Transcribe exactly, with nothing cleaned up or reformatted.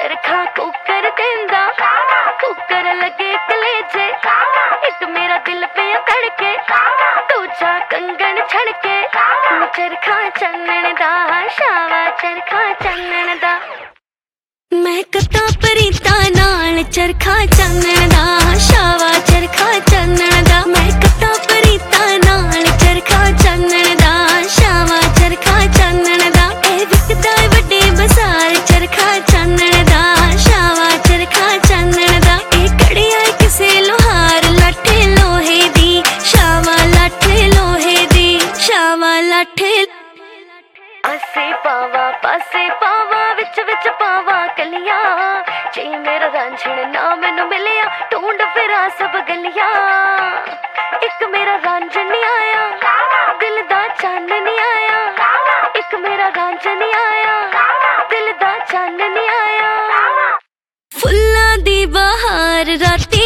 चरखा कुकर देंदा कुकर लगे कलेजे एक मेरा दिल पे तड़के दूजा कंगन छड़के चरखा चन्नन दा शावा चरखा चन्नन दा मैं कता परीता नाल चरखा चन्नन दा शावा चरखा चन्नन दा मैं कता परीता नाल चरखा चन्नन दा शावा चरखा चन्नन दा ए विकदा वड्डे बाजार चरखा चन्नन दा शावा चरखा चन्नन दा ए कड़िया किसे लोहार लाठे लोहे दी शावा लाठे लोहे दी शावा लाठे आसे पावा पासे पावा विच विच पावा कलियां जे मेरा रांझण ना मैनू मिलिया ढूंढ फिरा सब गलियां एक मेरा रांझण नहीं आया दिल दा चन्न नहीं आया एक मेरा रांझण नहीं आया दिल दा चन्न नहीं आया फुल्लां दी बहार राती